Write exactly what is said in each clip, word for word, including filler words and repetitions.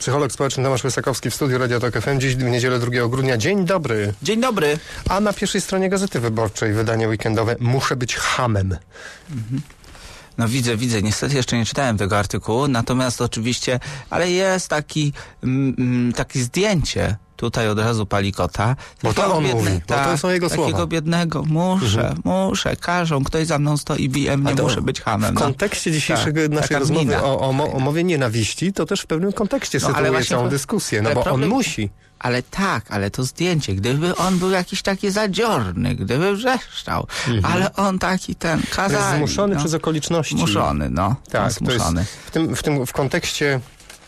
Psycholog społeczny Tomasz Łysakowski w studiu Radia Tok F M. Dziś w niedzielę drugiego grudnia. Dzień dobry. Dzień dobry. A na pierwszej stronie Gazety Wyborczej wydanie weekendowe Muszę być hamem. Mhm. No widzę, widzę. Niestety jeszcze nie czytałem tego artykułu, natomiast oczywiście, ale jest taki, mm, takie zdjęcie tutaj od razu Palikota. Bo to on biedne, mówi, ta, bo to są jego takiego słowa. biednego, muszę, mhm. muszę, każą, ktoś za mną stoi i bije mnie, muszę być hamem. W no. kontekście dzisiejszego tak, naszej rozmowy mina. o, o, o mowie nienawiści, to też w pewnym kontekście No, sytuuje właśnie całą to, dyskusję, no bo problem, on musi. Ale tak, ale to zdjęcie, gdyby on był jakiś taki zadziorny, gdyby wrzeszczał, mhm. ale on taki ten kazali. Jest zmuszony no. przez okoliczności. Zmuszony, no. Tak, zmuszony. To jest w tym, w tym w kontekście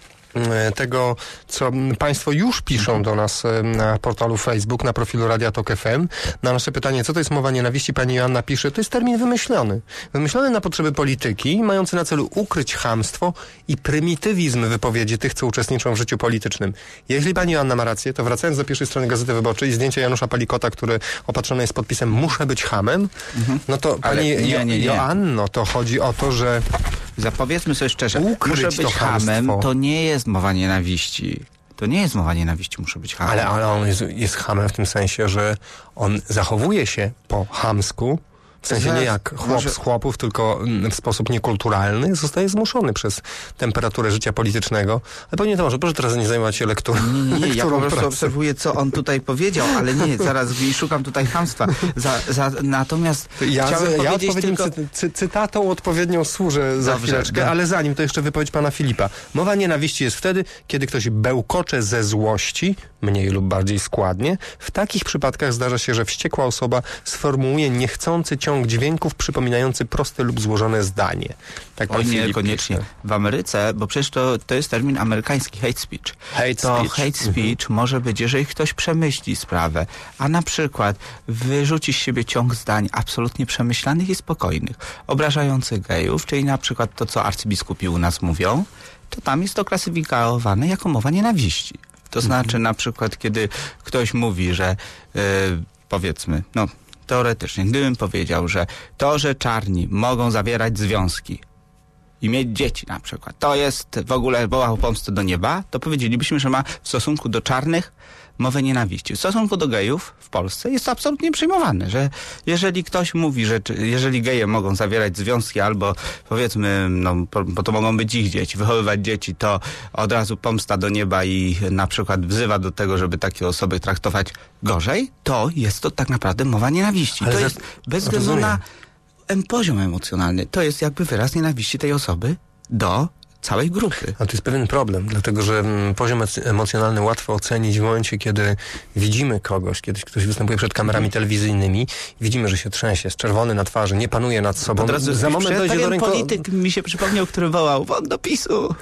tego, co państwo już piszą do nas na portalu Facebook, na profilu Radia Tok F M. Na nasze pytanie, co to jest mowa nienawiści, pani Joanna pisze, to jest termin wymyślony. Wymyślony na potrzeby polityki, mający na celu ukryć chamstwo i prymitywizm wypowiedzi tych, co uczestniczą w życiu politycznym. Jeśli pani Joanna ma rację, to wracając do pierwszej strony Gazety Wyborczej, zdjęcie Janusza Palikota, który opatrzone jest podpisem Muszę być hamem, mhm. no to Ale pani nie, nie, nie. Joanno, to chodzi o to, że zapowiedzmy sobie szczerze, ukryć muszę być to hamem, chamstwo. To nie jest mowa nienawiści. To nie jest mowa nienawiści, muszę być hamem. Ale, ale on jest, jest hamem w tym sensie, że on zachowuje się po chamsku, w sensie nie jak chłop Może... z chłopów, tylko w sposób niekulturalny, zostaje zmuszony przez temperaturę życia politycznego. Ale pewnie to może, proszę teraz nie zajmować się lekturą. Nie, nie, nie, ja po prostu pracy. obserwuję, co on tutaj powiedział, ale nie, zaraz i szukam tutaj chamstwa. Za, za, natomiast ja, chciałem ja powiedzieć odpowiednim tylko... cy, cy, cytatą odpowiednią służę za Dobrze, chwileczkę, no. ale zanim to jeszcze wypowiedź pana Filipa. Mowa nienawiści jest wtedy, kiedy ktoś bełkocze ze złości, mniej lub bardziej składnie. W takich przypadkach zdarza się, że wściekła osoba sformułuje niechcący ciąg dźwięków przypominający proste lub złożone zdanie. Tak pan Oj, nie, Filip koniecznie. pisze. W Ameryce, bo przecież to, to jest termin amerykański, hate speech. Hate to speech. hate speech mhm. może być, jeżeli ktoś przemyśli sprawę, a na przykład wyrzuci z siebie ciąg zdań absolutnie przemyślanych i spokojnych, obrażających gejów, czyli na przykład to, co arcybiskupi u nas mówią, to tam jest to klasyfikowane jako mowa nienawiści. To znaczy mhm. na przykład, kiedy ktoś mówi, że yy, powiedzmy, no teoretycznie, gdybym powiedział, że to, że czarni mogą zawierać związki i mieć dzieci na przykład, to jest w ogóle woła o pomstę do nieba, to powiedzielibyśmy, że ma w stosunku do czarnych mowę nienawiści. W stosunku do gejów w Polsce jest to absolutnie przyjmowane, że jeżeli ktoś mówi, że jeżeli geje mogą zawierać związki albo powiedzmy, no bo to mogą być ich dzieci, wychowywać dzieci, to od razu pomsta do nieba i na przykład wzywa do tego, żeby takie osoby traktować gorzej, to jest to tak naprawdę mowa nienawiści. Ale to za... jest bez względu Rozumiem. na em, poziom emocjonalny. To jest jakby wyraz nienawiści tej osoby do całej grupy. A to jest pewien problem, dlatego że mm, poziom emocjonalny łatwo ocenić w momencie, kiedy widzimy kogoś, kiedy ktoś występuje przed kamerami telewizyjnymi, widzimy, że się trzęsie, jest czerwony na twarzy, nie panuje nad sobą. Od razu za moment dojdzie do ręko... polityk mi się przypomniał, który wołał won do PiSu.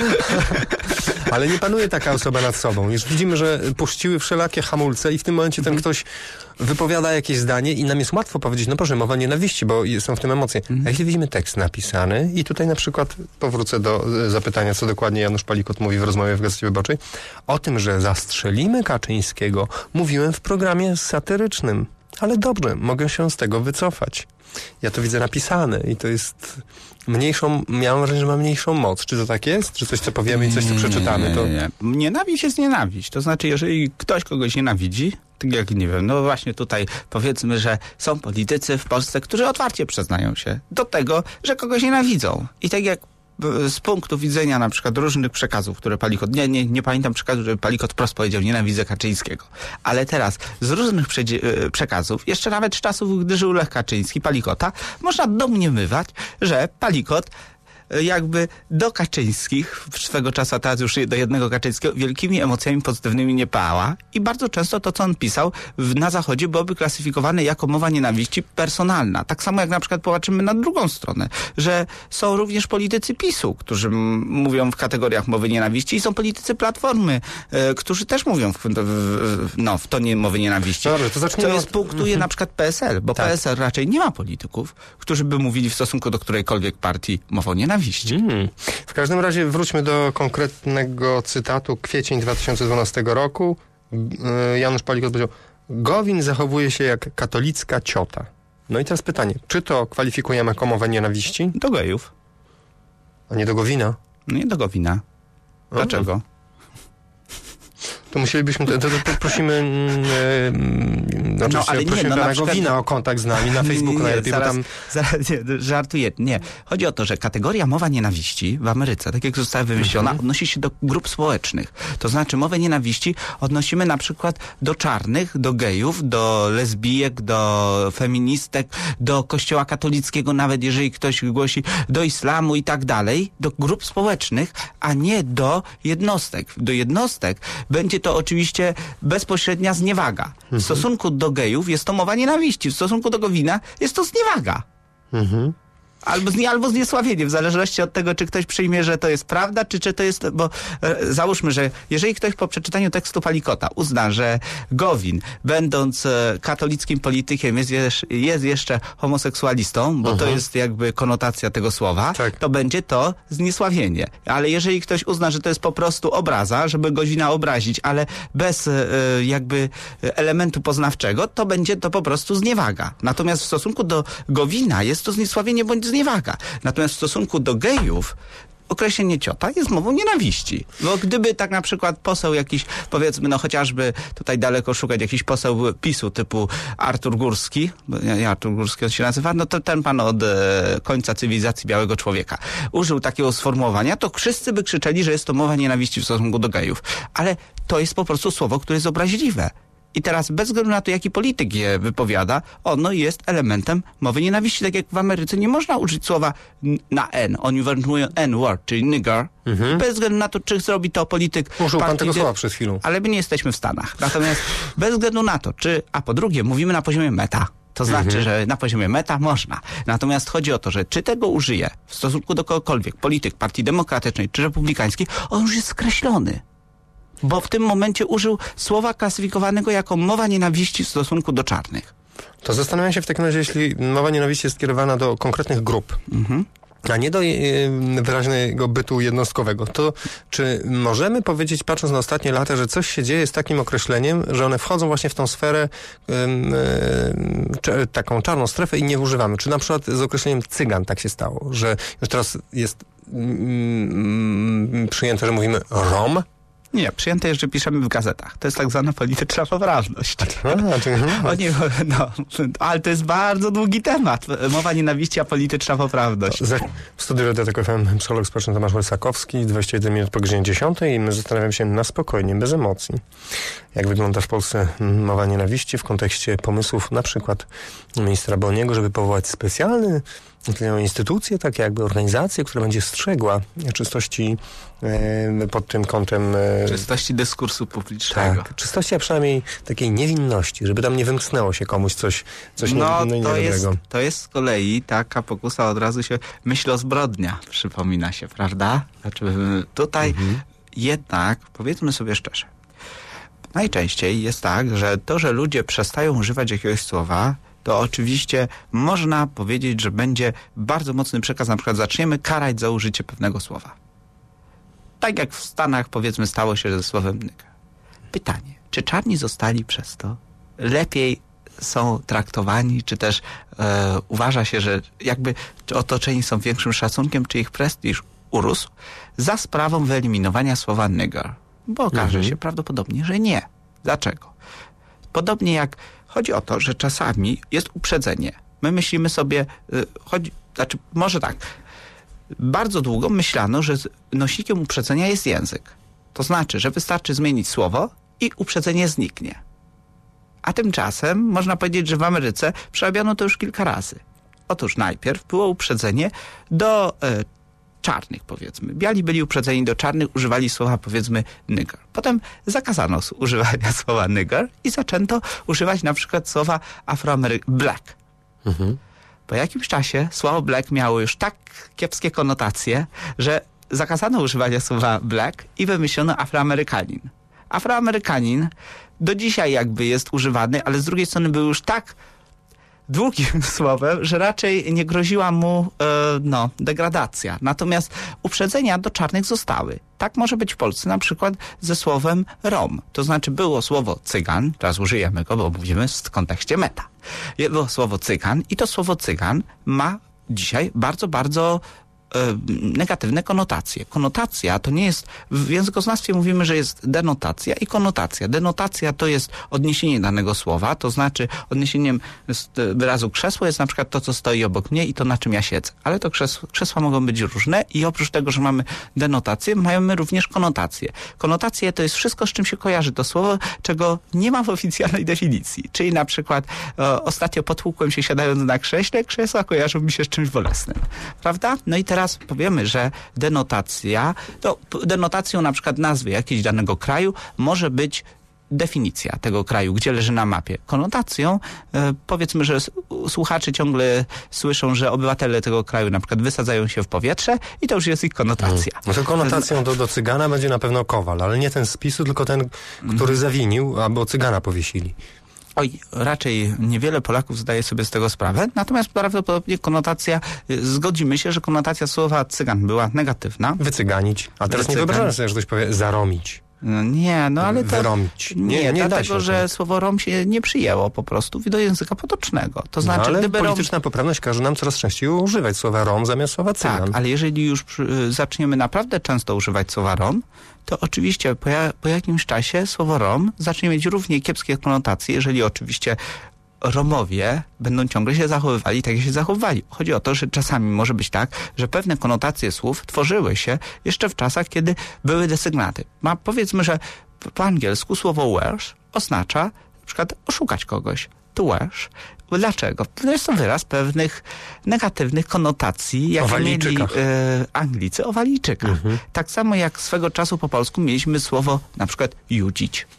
Ale nie panuje taka osoba nad sobą. Już widzimy, że puściły wszelakie hamulce i w tym momencie ten ktoś wypowiada jakieś zdanie i nam jest łatwo powiedzieć, no proszę, mowa nienawiści, bo są w tym emocje. A jeśli widzimy tekst napisany i tutaj na przykład powrócę do zapytania, co dokładnie Janusz Palikot mówi w rozmowie w Gazecie Wyborczej, o tym, że zastrzelimy Kaczyńskiego, mówiłem w programie satyrycznym. Ale dobrze, mogę się z tego wycofać. Ja to widzę napisane i to jest mniejszą, miałem wrażenie, że ma mniejszą moc. Czy to tak jest? Czy coś, co powiemy i coś, co przeczytamy? To... Nie, nie, nie. Nienawiść jest nienawiść. To znaczy, jeżeli ktoś kogoś nienawidzi, tak jak, nie wiem, no właśnie tutaj powiedzmy, że są politycy w Polsce, którzy otwarcie przyznają się do tego, że kogoś nienawidzą. I tak jak z punktu widzenia na przykład różnych przekazów, które Palikot, nie, nie, nie pamiętam przekazu, żeby Palikot wprost powiedział, nienawidzę Kaczyńskiego. Ale teraz z różnych przedzie- przekazów, jeszcze nawet z czasów, gdy żył Lech Kaczyński, Palikota, można domniemywać, że Palikot jakby do Kaczyńskich, swego czasu, a teraz już do jednego Kaczyńskiego, wielkimi emocjami pozytywnymi nie pała i bardzo często to, co on pisał w, na Zachodzie, byłoby klasyfikowane jako mowa nienawiści personalna. Tak samo jak na przykład popatrzymy na drugą stronę, że są również politycy PiSu, którzy m- mówią w kategoriach mowy nienawiści i są politycy Platformy, e, którzy też mówią w, w, w, no, w tonie mowy nienawiści. Dobrze, to zacznijmy Co jest od... punktuje na przykład P S L, bo Tak. P S L raczej nie ma polityków, którzy by mówili w stosunku do którejkolwiek partii mową nienawiści. Hmm. W każdym razie wróćmy do konkretnego cytatu. Kwiecień dwa tysiące dwunastego roku. Janusz Palikot powiedział: Gowin zachowuje się jak katolicka ciota. No i teraz pytanie, czy to kwalifikujemy jako mowę nienawiści? Do gejów. A nie do Gowina? Nie do Gowina. Dlaczego? To musielibyśmy, to, to, to prosimy, yy, znaczy no, ale nie, prosimy no, pana na przykład... Gowina o kontakt z nami na Facebooku najlepiej, zaraz, bo tam... Zaraz, nie, żartuję. Nie. Chodzi o to, że kategoria mowa nienawiści w Ameryce, tak jak została wymyślona, mhm. odnosi się do grup społecznych. To znaczy mowę nienawiści odnosimy na przykład do czarnych, do gejów, do lesbijek, do feministek, do kościoła katolickiego, nawet jeżeli ktoś głosi, do islamu i tak dalej, do grup społecznych, a nie do jednostek. Do jednostek będzie to oczywiście bezpośrednia zniewaga. Mhm. W stosunku do gejów jest to mowa nienawiści, w stosunku do Gowina jest to zniewaga. Mhm. Albo, znie, albo zniesławienie, w zależności od tego, czy ktoś przyjmie, że to jest prawda, czy, czy to jest... Bo e, załóżmy, że jeżeli ktoś po przeczytaniu tekstu Palikota uzna, że Gowin, będąc e, katolickim politykiem, jest, jest jeszcze homoseksualistą, bo uh-huh. to jest jakby konotacja tego słowa, tak. to będzie to zniesławienie. Ale jeżeli ktoś uzna, że to jest po prostu obraza, żeby Gowina obrazić, ale bez e, jakby elementu poznawczego, to będzie to po prostu zniewaga. Natomiast w stosunku do Gowina jest to zniesławienie bądź zniewaga. Natomiast w stosunku do gejów określenie ciota jest mową nienawiści. Bo gdyby tak na przykład poseł jakiś, powiedzmy, no chociażby tutaj daleko szukać, jakiś poseł PiSu typu Artur Górski, bo nie Artur Górski on się nazywa, no to ten pan od e, końca cywilizacji białego człowieka użył takiego sformułowania, to wszyscy by krzyczeli, że jest to mowa nienawiści w stosunku do gejów. Ale to jest po prostu słowo, które jest obraźliwe. I teraz bez względu na to, jaki polityk je wypowiada, ono jest elementem mowy nienawiści. Tak jak w Ameryce nie można użyć słowa na N. Oni wywołują N-word, czyli nigger. Mhm. Bez względu na to, czy zrobi to polityk... Użył pan tego słowa przed chwilą. Ale my nie jesteśmy w Stanach. Natomiast bez względu na to, czy... A po drugie, mówimy na poziomie meta. To znaczy, mhm. że na poziomie meta można. Natomiast chodzi o to, że czy tego użyje w stosunku do kogokolwiek, polityk Partii Demokratycznej czy Republikańskiej, on już jest skreślony. Bo w tym momencie użył słowa klasyfikowanego jako mowa nienawiści w stosunku do czarnych. To zastanawiam się w takim razie, jeśli mowa nienawiści jest skierowana do konkretnych grup, mhm. a nie do y, wyraźnego bytu jednostkowego, to czy możemy powiedzieć, patrząc na ostatnie lata, że coś się dzieje z takim określeniem, że one wchodzą właśnie w tą sferę y, y, y, taką czarną strefę i nie używamy? Czy na przykład z określeniem cygan tak się stało, że już teraz jest y, y, przyjęte, że mówimy Rom? Nie, przyjęte jest, że piszemy w gazetach. To jest tak zwana polityczna poprawność. A, czy, o nie, no, ale to jest bardzo długi temat. Mowa nienawiści, a polityczna poprawność. W studiu Radia Tok F M psycholog społeczny Tomasz Łysakowski, dwadzieścia jeden minut po godzinie dziesiątej i my zastanawiamy się na spokojnie, bez emocji. Jak wygląda w Polsce mowa nienawiści w kontekście pomysłów na przykład ministra Boniego, żeby powołać specjalny instytucję, tak jakby organizację, która będzie strzegła czystości e, pod tym kątem... E, czystości dyskursu publicznego. Tak, czystości, a przynajmniej takiej niewinności, żeby tam nie wymknęło się komuś coś, coś no, nie, nie, to niedobrego. Jest, to jest z kolei taka pokusa, od razu się myśl o zbrodnia przypomina się, prawda? Znaczy tutaj mhm. jednak, powiedzmy sobie szczerze, najczęściej jest tak, że to, że ludzie przestają używać jakiegoś słowa, to oczywiście można powiedzieć, że będzie bardzo mocny przekaz, na przykład zaczniemy karać za użycie pewnego słowa. Tak jak w Stanach, powiedzmy, stało się ze słowem nigger. Pytanie, czy czarni zostali przez to lepiej są traktowani, czy też e, uważa się, że jakby otoczeni są większym szacunkiem, czy ich prestiż urósł za sprawą wyeliminowania słowa nigger? Bo okaże mhm. się prawdopodobnie, że nie. Dlaczego? Podobnie jak chodzi o to, że czasami jest uprzedzenie. My myślimy sobie, y, chodzi, znaczy może tak, bardzo długo myślano, że nośnikiem uprzedzenia jest język. To znaczy, że wystarczy zmienić słowo i uprzedzenie zniknie. A tymczasem można powiedzieć, że w Ameryce przerabiano to już kilka razy. Otóż najpierw było uprzedzenie do y, czarnych, powiedzmy. Biali byli uprzedzeni do czarnych, używali słowa, powiedzmy, nigger. Potem zakazano używania słowa nigger i zaczęto używać na przykład słowa afroamerykańskie, black. Mhm. Po jakimś czasie słowo black miało już tak kiepskie konotacje, że zakazano używania słowa black i wymyślono afroamerykanin. Afroamerykanin do dzisiaj jakby jest używany, ale z drugiej strony był już tak długim słowem, że raczej nie groziła mu e, no, degradacja. Natomiast uprzedzenia do czarnych zostały. Tak może być w Polsce na przykład ze słowem Rom. To znaczy było słowo cygan, teraz użyjemy go, bo mówimy w kontekście meta. Było słowo cygan i to słowo cygan ma dzisiaj bardzo, bardzo negatywne konotacje. Konotacja to nie jest, w językoznawstwie mówimy, że jest denotacja i konotacja. Denotacja to jest odniesienie danego słowa, to znaczy odniesieniem wyrazu krzesło jest na przykład to, co stoi obok mnie i to, na czym ja siedzę. Ale to krzesła, krzesła mogą być różne i oprócz tego, że mamy denotację, mamy również konotację. Konotacje to jest wszystko, z czym się kojarzy to słowo, czego nie ma w oficjalnej definicji. Czyli na przykład o, ostatnio potłukłem się siadając na krześle, krzesła kojarzą mi się z czymś bolesnym. Prawda? No i teraz powiemy, że denotacja, to denotacją na przykład nazwy jakiejś danego kraju może być definicja tego kraju, gdzie leży na mapie. Konotacją, e, powiedzmy, że s- słuchacze ciągle słyszą, że obywatele tego kraju na przykład wysadzają się w powietrze i to już jest ich konotacja. No to konotacją do, do cygana będzie na pewno kowal, ale nie ten z PiSu, tylko ten, który mm. zawinił, albo cygana powiesili. Oj, raczej niewiele Polaków zdaje sobie z tego sprawę, natomiast prawdopodobnie konotacja, zgodzimy się, że konotacja słowa cygan była negatywna. Wycyganić. A teraz Wycygan. nie wyobrażam sobie, że ktoś powie zaromić. No nie, no ale to... Wyromić. Nie, Nie, nie da dlatego, się że to. słowo rom się nie przyjęło po prostu do języka potocznego. To znaczy, no, ale gdyby rom... polityczna poprawność każe nam coraz częściej używać słowa rom zamiast słowa cygan. Tak, ale jeżeli już przy, zaczniemy naprawdę często używać słowa rom, to oczywiście po, ja, po jakimś czasie słowo rom zacznie mieć równie kiepskie konotacje, jeżeli oczywiście Romowie będą ciągle się zachowywali tak, jak się zachowywali. Chodzi o to, że czasami może być tak, że pewne konotacje słów tworzyły się jeszcze w czasach, kiedy były desygnaty. Ma, powiedzmy, że po angielsku słowo wears oznacza na przykład oszukać kogoś. To wears. Dlaczego? To jest to wyraz pewnych negatywnych konotacji, jakie mieli e, Anglicy o walijczykach. Mhm. Tak samo jak swego czasu po polsku mieliśmy słowo na przykład judzić.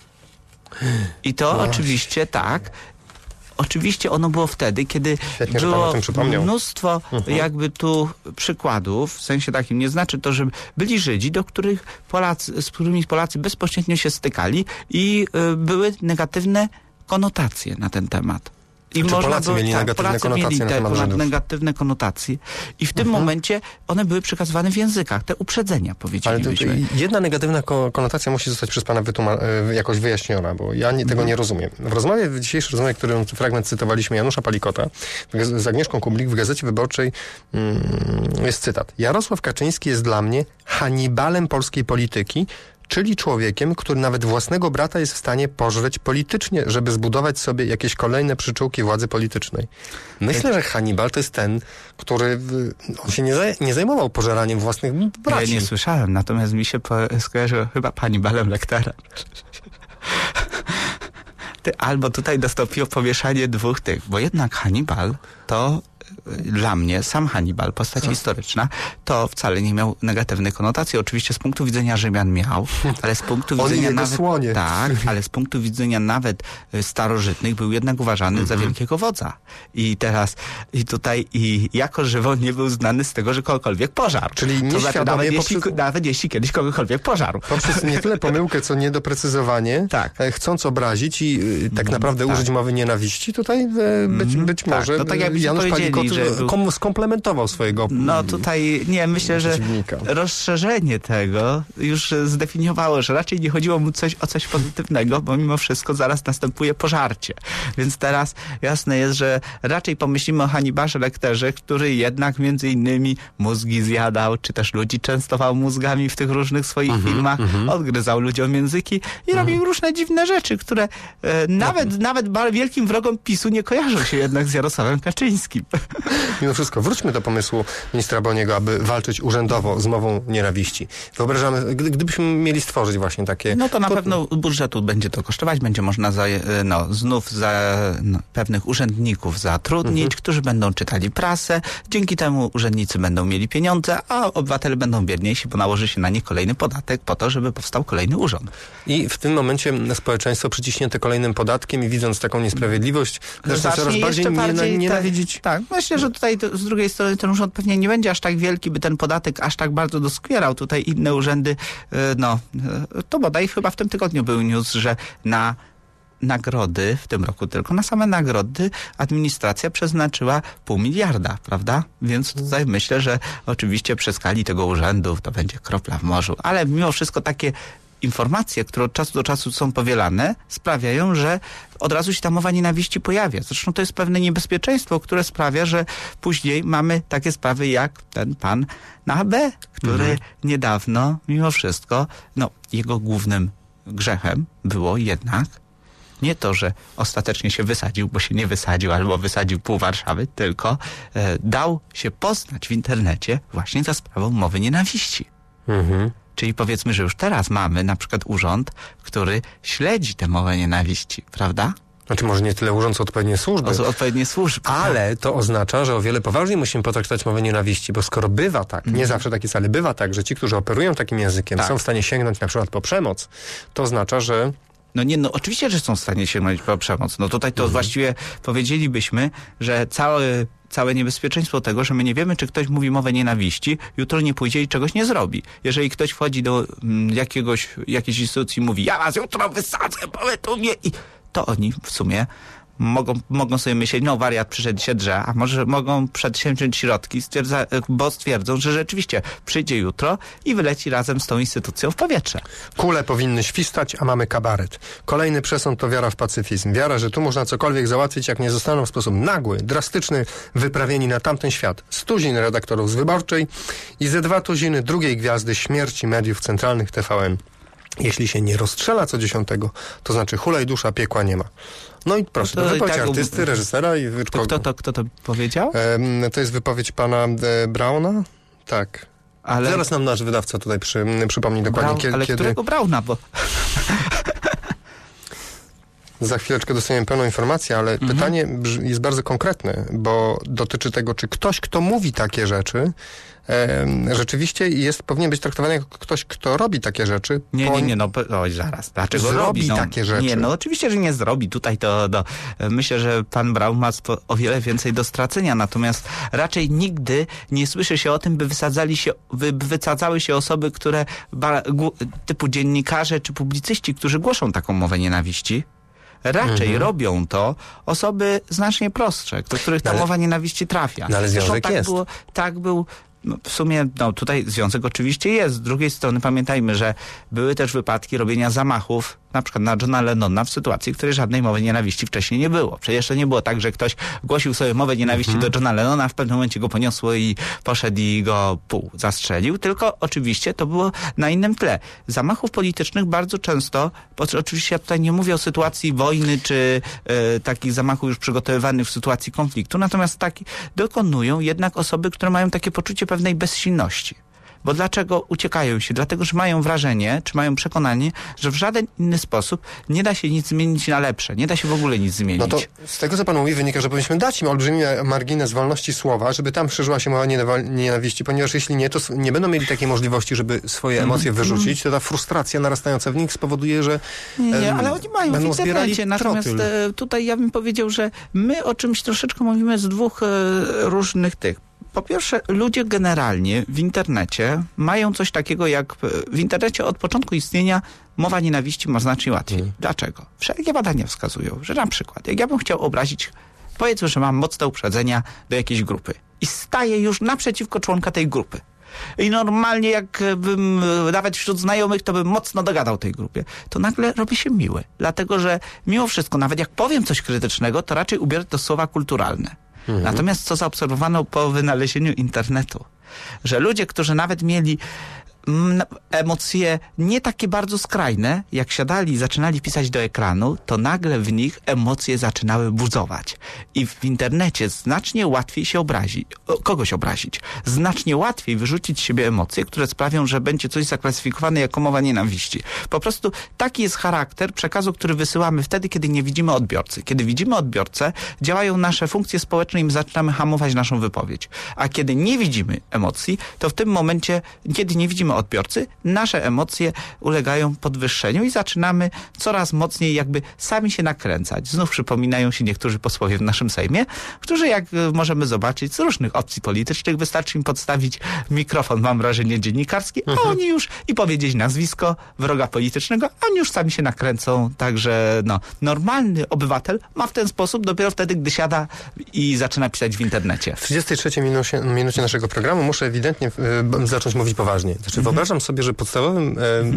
I to no. oczywiście tak, oczywiście ono było wtedy, kiedy Świetnie, było że mnóstwo mhm. jakby tu przykładów, w sensie takim, nie znaczy to, że byli Żydzi, do których Polacy, z którymi Polacy bezpośrednio się stykali i y, były negatywne konotacje na ten temat. I Czy można Polacy było, mieli tak, negatywne Polacy konotacje mieli na te temat ponad Żydów? negatywne konotacje i w tym mhm. momencie one były przekazywane w językach, te uprzedzenia, powiedzielibyśmy. Ale to, jedna negatywna ko- konotacja musi zostać przez pana wytłuma- jakoś wyjaśniona, bo ja nie, tego mhm. nie rozumiem. W rozmowie, w dzisiejszej rozmowie, którą fragment cytowaliśmy, Janusza Palikota z Agnieszką Kublik w Gazecie Wyborczej mm, jest cytat. Jarosław Kaczyński jest dla mnie Hannibalem polskiej polityki, czyli człowiekiem, który nawet własnego brata jest w stanie pożreć politycznie, żeby zbudować sobie jakieś kolejne przyczółki władzy politycznej. Myślę, że Hannibal to jest ten, który on się nie, zaj- nie zajmował pożeraniem własnych braci. Ja nie słyszałem, natomiast mi się po- skojarzyło chyba Hannibalem Lecterem. Ty, albo tutaj nastąpiło pomieszanie dwóch tych, bo jednak Hannibal to dla mnie, sam Hannibal, postać no. historyczna, to wcale nie miał negatywnej konotacji. Oczywiście z punktu widzenia Rzymian miał, ale z punktu widzenia nawet... Słonie. Tak, ale z punktu widzenia nawet starożytnych był jednak uważany mm-hmm. za wielkiego wodza. I teraz, i tutaj, i jako żywo nie był znany z tego, że kogokolwiek pożarł. Czyli to znaczy, nawet, poprzez... jeśli, nawet jeśli kiedyś kogokolwiek pożarł. Poprzez nie tyle pomyłkę, co niedoprecyzowanie, tak. chcąc obrazić i tak naprawdę mm, użyć tak. mowy nienawiści, tutaj być, być tak. może no, tak jak Janusz Palikot był... skomplementował swojego No tutaj, nie, myślę, że rozszerzenie tego już zdefiniowało, że raczej nie chodziło mu coś, o coś pozytywnego, bo mimo wszystko zaraz następuje pożarcie. Więc teraz jasne jest, że raczej pomyślimy o Hannibalze Lecterze, który jednak między innymi mózgi zjadał, czy też ludzi częstował mózgami w tych różnych swoich mm-hmm, filmach, mm-hmm. odgryzał ludziom języki i mm-hmm. robił różne dziwne rzeczy, które e, nawet, no. nawet wielkim wrogom PiSu nie kojarzą się jednak z Jarosławem Kaczyńskim. Mimo wszystko, wróćmy do pomysłu ministra Boniego, aby walczyć urzędowo z mową nienawiści. Wyobrażamy, gdy, gdybyśmy mieli stworzyć właśnie takie... No to na pewno budżetu będzie to kosztować, będzie można za, no, znów za no, pewnych urzędników zatrudnić, mhm. którzy będą czytali prasę. Dzięki temu urzędnicy będą mieli pieniądze, a obywatele będą biedniejsi, bo nałoży się na nich kolejny podatek po to, żeby powstał kolejny urząd. I w tym momencie społeczeństwo przyciśnięte kolejnym podatkiem i widząc taką niesprawiedliwość, zacznie coraz bardziej, bardziej nienawidzić... Tak, tak, myślę, że tutaj to, z drugiej strony ten urząd pewnie nie będzie aż tak wielki, by ten podatek aż tak bardzo doskwierał. Tutaj inne urzędy, no, to bodaj chyba w tym tygodniu był news, że na nagrody, w tym roku tylko na same nagrody administracja przeznaczyła pół miliarda, prawda? Więc tutaj myślę, że oczywiście przy skali tego urzędu to będzie kropla w morzu, ale mimo wszystko takie informacje, które od czasu do czasu są powielane, sprawiają, że od razu się ta mowa nienawiści pojawia. Zresztą to jest pewne niebezpieczeństwo, które sprawia, że później mamy takie sprawy jak ten pan na A B, który mhm. niedawno, mimo wszystko, no, jego głównym grzechem było jednak nie to, że ostatecznie się wysadził, bo się nie wysadził, albo wysadził pół Warszawy, tylko e, dał się poznać w internecie właśnie za sprawą mowy nienawiści. Mhm. Czyli powiedzmy, że już teraz mamy na przykład urząd, który śledzi tę mowę nienawiści, prawda? Znaczy może nie tyle urząd, co odpowiednie służby. O, odpowiednie służby. Ale to oznacza, że o wiele poważniej musimy potraktować mowę nienawiści, bo skoro bywa tak, nie mm. zawsze tak jest, ale bywa tak, że ci, którzy operują takim językiem, tak. są w stanie sięgnąć na przykład po przemoc, to oznacza, że No nie, no oczywiście, że są w stanie sięgnąć po przemoc. No tutaj to mhm. właściwie powiedzielibyśmy, że całe, całe niebezpieczeństwo tego, że my nie wiemy, czy ktoś mówi mowę nienawiści, jutro nie pójdzie i czegoś nie zrobi. Jeżeli ktoś wchodzi do mm, jakiegoś, jakiejś instytucji i mówi, ja was jutro wysadzę, bo wy tu mnie... I to oni w sumie mogą, mogą sobie myśleć, no wariat przyszedł się drze, a może mogą przedsięwziąć środki, stwierdza, bo stwierdzą, że rzeczywiście przyjdzie jutro i wyleci razem z tą instytucją w powietrze. Kule powinny świstać, a mamy kabaret. Kolejny przesąd to wiara w pacyfizm. Wiara, że tu można cokolwiek załatwić, jak nie zostaną w sposób nagły, drastyczny, wyprawieni na tamten świat. Stuzin redaktorów z Wyborczej i ze dwa tuziny drugiej gwiazdy śmierci mediów centralnych T V N. Jeśli się nie rozstrzela co dziesiątego, to znaczy hulaj dusza, piekła nie ma. No i proszę, to, to wypowiedź tak, artysty, reżysera i... To, kto, to, kto to powiedział? E, to jest wypowiedź pana e, Brauna? Tak. Ale... Zaraz nam nasz wydawca tutaj przy, przypomni dokładnie, Braun, kiedy... Ale kiedy... którego Brauna, bo... Za chwileczkę dostaniemy pełną informację, ale mhm. pytanie jest bardzo konkretne, bo dotyczy tego, czy ktoś, kto mówi takie rzeczy, e, rzeczywiście jest, powinien być traktowany jako ktoś, kto robi takie rzeczy. Nie, nie, nie, no oj, zaraz. Dlaczego zrobi robi no, takie rzeczy? Nie, no oczywiście, że nie zrobi. Tutaj to, no, myślę, że pan Braun ma spo, o wiele więcej do stracenia, natomiast raczej nigdy nie słyszy się o tym, by wysadzali się, by wysadzały się osoby, które, ba, gu, typu dziennikarze czy publicyści, którzy głoszą taką mowę nienawiści. Raczej mhm. robią to osoby znacznie prostsze, do których ta no ale, mowa nienawiści trafia. No ale związek tak jest. Było, tak był... No, w sumie, no tutaj związek oczywiście jest. Z drugiej strony pamiętajmy, że były też wypadki robienia zamachów, na przykład na Johna Lennona w sytuacji, w której żadnej mowy nienawiści wcześniej nie było. Przecież to nie było tak, że ktoś głosił sobie mowę nienawiści mm-hmm. do Johna Lennona, w pewnym momencie go poniosło i poszedł i go pół zastrzelił, tylko oczywiście to było na innym tle. Zamachów politycznych bardzo często, bo oczywiście ja tutaj nie mówię o sytuacji wojny, czy e, takich zamachów już przygotowywanych w sytuacji konfliktu, natomiast taki dokonują jednak osoby, które mają takie poczucie pewnej bezsilności. Bo dlaczego uciekają się? Dlatego, że mają wrażenie, czy mają przekonanie, że w żaden inny sposób nie da się nic zmienić na lepsze. Nie da się w ogóle nic zmienić. No to z tego, co pan mówi, wynika, że powinniśmy dać im olbrzymi margines wolności słowa, żeby tam szerzyła się mowa nienawiści, ponieważ jeśli nie, to nie będą mieli takiej możliwości, żeby swoje emocje wyrzucić, to ta frustracja narastająca w nich spowoduje, że Nie, nie ale oni mają w internecie. Natomiast trotyl. Tutaj ja bym powiedział, że my o czymś troszeczkę mówimy z dwóch e, różnych tych. Po pierwsze, ludzie generalnie w internecie mają coś takiego jak w internecie od początku istnienia mowa nienawiści ma znacznie łatwiej. Mm. Dlaczego? Wszelkie badania wskazują, że na przykład jak ja bym chciał obrazić, powiedzmy, że mam mocne uprzedzenia do jakiejś grupy i staję już naprzeciwko członka tej grupy. I normalnie jakbym nawet wśród znajomych, to bym mocno dogadał tej grupie. To nagle robi się miły. Dlatego, że mimo wszystko, nawet jak powiem coś krytycznego, to raczej ubiorę to słowa kulturalne. Mhm. Natomiast co zaobserwowano po wynalezieniu internetu? Że ludzie, którzy nawet mieli mm, emocje nie takie bardzo skrajne, jak siadali i zaczynali pisać do ekranu, to nagle w nich emocje zaczynały buzować. I w internecie znacznie łatwiej się obrazić, kogoś obrazić. Znacznie łatwiej wyrzucić z siebie emocje, które sprawią, że będzie coś zaklasyfikowane jako mowa nienawiści. Po prostu taki jest charakter przekazu, który wysyłamy wtedy, kiedy nie widzimy odbiorcy. Kiedy widzimy odbiorcę, działają nasze funkcje społeczne i my zaczynamy hamować naszą wypowiedź. A kiedy nie widzimy emocji, to w tym momencie, kiedy nie widzimy odbiorcy, nasze emocje ulegają podwyższeniu i zaczynamy coraz mocniej jakby sami się nakręcać. Znów przypominają się niektórzy posłowie w naszym Sejmie, którzy, jak możemy zobaczyć, z różnych opcji politycznych, wystarczy im podstawić mikrofon, mam wrażenie, dziennikarski, a mhm. oni już i powiedzieć nazwisko wroga politycznego, a oni już sami się nakręcą. Także no, normalny obywatel ma w ten sposób dopiero wtedy, gdy siada i zaczyna pisać w internecie. W trzydziestej trzeciej minucie, minucie naszego programu muszę ewidentnie y, zacząć mówić poważnie. Znaczy Znaczy wyobrażam sobie, że podstawowym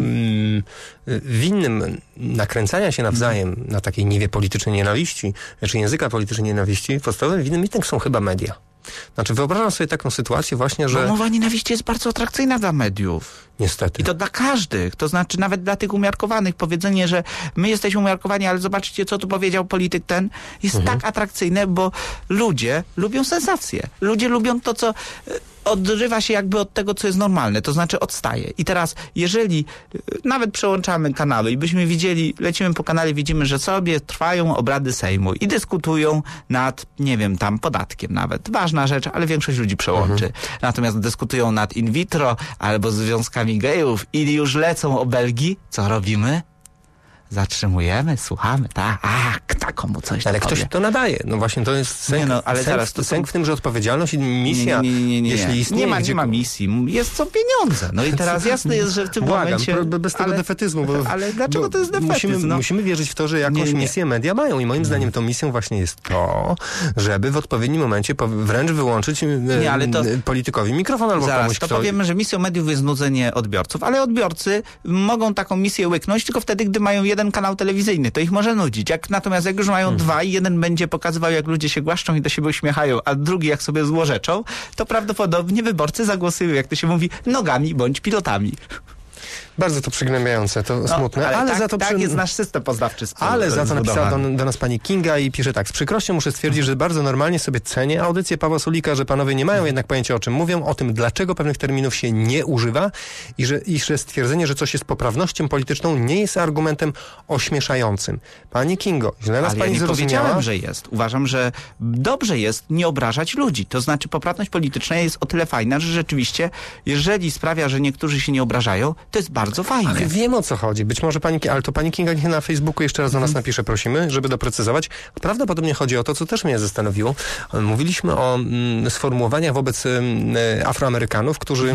e, winnym nakręcania się nawzajem na takiej niwie politycznej nienawiści, czy języka politycznej nienawiści, podstawowym winnym jednak są chyba media. Znaczy wyobrażam sobie taką sytuację właśnie, że... Bo mowa nienawiści jest bardzo atrakcyjna dla mediów. Niestety. I to dla każdych. To znaczy nawet dla tych umiarkowanych. Powiedzenie, że my jesteśmy umiarkowani, ale zobaczcie, co tu powiedział polityk ten, jest mhm. tak atrakcyjne, bo ludzie lubią sensacje. Ludzie lubią to, co odrywa się jakby od tego, co jest normalne. To znaczy odstaje. I teraz, jeżeli nawet przełączamy kanały i byśmy widzieli, lecimy po kanale, widzimy, że sobie trwają obrady Sejmu i dyskutują nad, nie wiem, tam podatkiem nawet. Ważna rzecz, ale większość ludzi przełączy. Mhm. Natomiast dyskutują nad in vitro albo związkami gejów i już lecą obelgi. Co robimy? Zatrzymujemy, słuchamy, tak, a, kto komu coś Ale to ktoś powie. to nadaje. No właśnie to jest sęk, nie no, ale sęk, zaraz, to sęk są... w tym, że odpowiedzialność i misja, nie, nie, nie, nie, jeśli istnieje... nie ma, gdzie... nie ma misji, jest są pieniądze. No i teraz jasne jest, że w tym Błagam, momencie... Błagam, bez tego ale, defetyzmu. Bo, ale dlaczego bo to jest defetyzm? Musimy, no? musimy wierzyć w to, że jakąś nie, nie. misję media mają i moim zdaniem tą misją właśnie jest to, żeby w odpowiednim momencie po, wręcz wyłączyć nie, ale to, politykowi mikrofon albo zaraz, komuś, to kto... powiemy, że misją mediów jest nudzenie odbiorców, ale odbiorcy mogą taką misję łyknąć tylko wtedy, gdy mają jeden kanał telewizyjny. To ich może nudzić. Jak, natomiast jak już mają hmm. dwa i jeden będzie pokazywał, jak ludzie się głaszczą i do siebie uśmiechają, a drugi jak sobie złorzeczą, to prawdopodobnie wyborcy zagłosują, jak to się mówi, nogami bądź pilotami. Bardzo to przygnębiające, to no, smutne, ale, ale tak, za to tak przy... jest nasz system poznawczy. Ale za to napisała do, do nas pani Kinga i pisze tak: z przykrością muszę stwierdzić, że bardzo normalnie sobie cenię audycję Pawła Sulika, że panowie nie mają jednak pojęcia, o czym mówią, o tym, dlaczego pewnych terminów się nie używa i że, i że stwierdzenie, że coś jest poprawnością polityczną, nie jest argumentem ośmieszającym. Pani Kingo, źle nas ale pani ja nie zrozumiała. powiedziałem, że jest. Uważam, że dobrze jest nie obrażać ludzi. To znaczy poprawność polityczna jest o tyle fajna, że rzeczywiście, jeżeli sprawia, że niektórzy się nie obrażają, to jest bardzo fajnie. Ale wiem, o co chodzi. Być może pani, ale to pani Kinga niech na Facebooku jeszcze raz do nas napisze, prosimy, żeby doprecyzować. Prawdopodobnie chodzi o to, co też mnie zastanowiło. Mówiliśmy o mm, sformułowaniach wobec mm, Afroamerykanów, którzy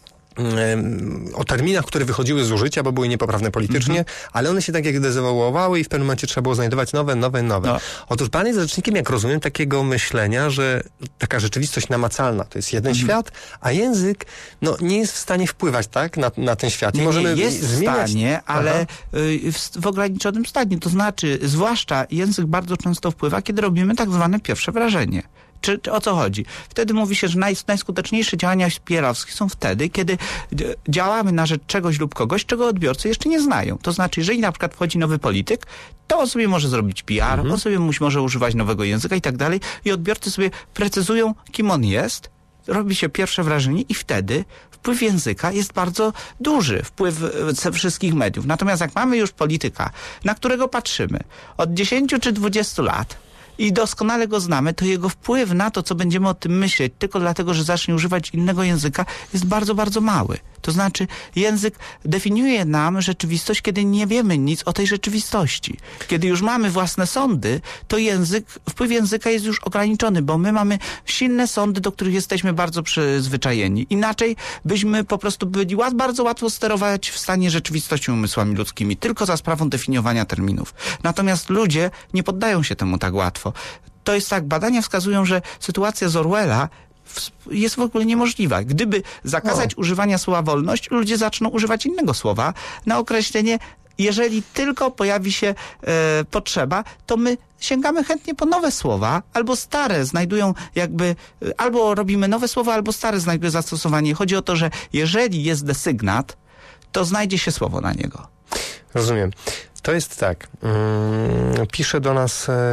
o terminach, które wychodziły z użycia, bo były niepoprawne politycznie, mm-hmm. ale one się tak jak dezawałowały i w pewnym momencie trzeba było znajdować nowe, nowe, nowe. No. Otóż pan jest rzecznikiem, jak rozumiem, takiego myślenia, że taka rzeczywistość namacalna to jest jeden mm-hmm. świat, a język no, nie jest w stanie wpływać tak na, na ten świat. I nie, możemy nie, jest zmieniać... w stanie, ale w, w ograniczonym stanie. To znaczy, zwłaszcza język bardzo często wpływa, kiedy robimy tak zwane pierwsze wrażenie. Czy, czy o co chodzi? Wtedy mówi się, że naj, najskuteczniejsze działania szpierowskie są wtedy, kiedy d- działamy na rzecz czegoś lub kogoś, czego odbiorcy jeszcze nie znają. To znaczy, jeżeli na przykład wchodzi nowy polityk, to on sobie może zrobić P R, mhm. on sobie musi, może używać nowego języka i tak dalej i odbiorcy sobie precyzują, kim on jest, robi się pierwsze wrażenie i wtedy wpływ języka jest bardzo duży, wpływ ze wszystkich mediów. Natomiast jak mamy już polityka, na którego patrzymy od dziesięciu czy dwudziestu lat, i doskonale go znamy, to jego wpływ na to, co będziemy o tym myśleć, tylko dlatego, że zacznie używać innego języka, jest bardzo, bardzo mały. To znaczy, język definiuje nam rzeczywistość, kiedy nie wiemy nic o tej rzeczywistości. Kiedy już mamy własne sądy, to język, wpływ języka jest już ograniczony, bo my mamy silne sądy, do których jesteśmy bardzo przyzwyczajeni. Inaczej byśmy po prostu byli łat, bardzo łatwo sterować w stanie rzeczywistości umysłami ludzkimi, tylko za sprawą definiowania terminów. Natomiast ludzie nie poddają się temu tak łatwo. To jest tak, badania wskazują, że sytuacja z Orwella jest w ogóle niemożliwa. Gdyby zakazać o. używania słowa wolność, ludzie zaczną używać innego słowa na określenie, jeżeli tylko pojawi się e, potrzeba, to my sięgamy chętnie po nowe słowa, albo stare znajdują jakby, albo robimy nowe słowa, albo stare znajdują zastosowanie. Chodzi o to, że jeżeli jest desygnat, to znajdzie się słowo na niego. Rozumiem. To jest tak. Hmm, pisze do nas hmm,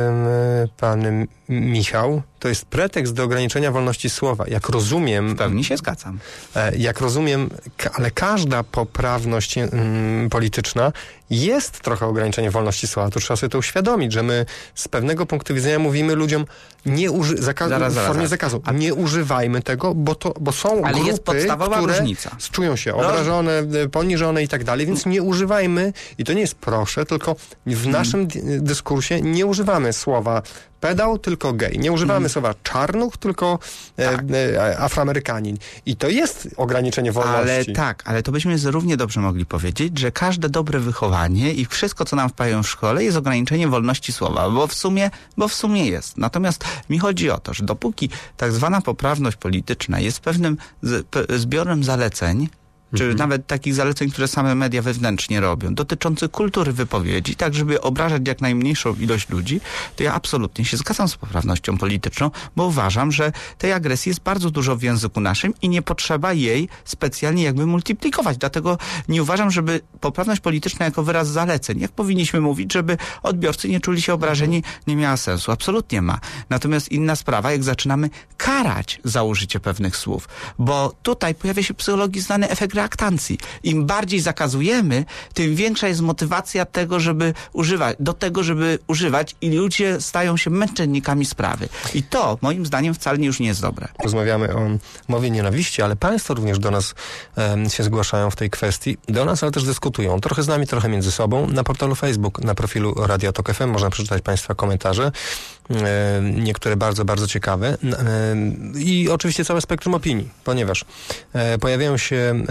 pan Michał. To jest pretekst do ograniczenia wolności słowa. Jak rozumiem... W pełni się zgadzam. Jak rozumiem, ale każda poprawność hmm, polityczna jest trochę ograniczeniem wolności słowa. To trzeba sobie to uświadomić, że my z pewnego punktu widzenia mówimy ludziom nie uży- zaka- zaraz, w formie zaraz. zakazu. A nie używajmy tego, bo, to, bo są ale grupy, jest podstawowa które różnica. czują się obrażone, poniżone i tak dalej, więc nie używajmy, i to nie jest proszę, tylko w naszym hmm. dyskursie nie używamy słowa pedał, tylko gej. Nie używamy hmm. słowa czarnuch, tylko tak. e, e, afroamerykanin. I to jest ograniczenie wolności. Ale tak, ale to byśmy równie dobrze mogli powiedzieć, że każde dobre wychowanie i wszystko, co nam wpają w szkole, jest ograniczeniem wolności słowa, bo w sumie, bo w sumie jest. Natomiast mi chodzi o to, że dopóki tak zwana poprawność polityczna jest pewnym z, pe, zbiorem zaleceń, czy Mhm. nawet takich zaleceń, które same media wewnętrznie robią, dotyczących kultury wypowiedzi, tak żeby obrażać jak najmniejszą ilość ludzi, to ja absolutnie się zgadzam z poprawnością polityczną, bo uważam, że tej agresji jest bardzo dużo w języku naszym i nie potrzeba jej specjalnie jakby multiplikować. Dlatego nie uważam, żeby poprawność polityczna jako wyraz zaleceń, jak powinniśmy mówić, żeby odbiorcy nie czuli się obrażeni, nie miała sensu. Absolutnie ma. Natomiast inna sprawa, jak zaczynamy karać za użycie pewnych słów, bo tutaj pojawia się psychologiczny efekt reaktancji. Im bardziej zakazujemy, tym większa jest motywacja tego, żeby używać, do tego, żeby używać i ludzie stają się męczennikami sprawy. I to, moim zdaniem, wcale już nie jest dobre. Rozmawiamy o mowie nienawiści, ale państwo również do nas e, się zgłaszają w tej kwestii. Do nas, ale też dyskutują. Trochę z nami, trochę między sobą. Na portalu Facebook, na profilu Radia Tok F M można przeczytać państwa komentarze. E, niektóre bardzo, bardzo ciekawe. E, I oczywiście całe spektrum opinii, ponieważ e, pojawiają się e,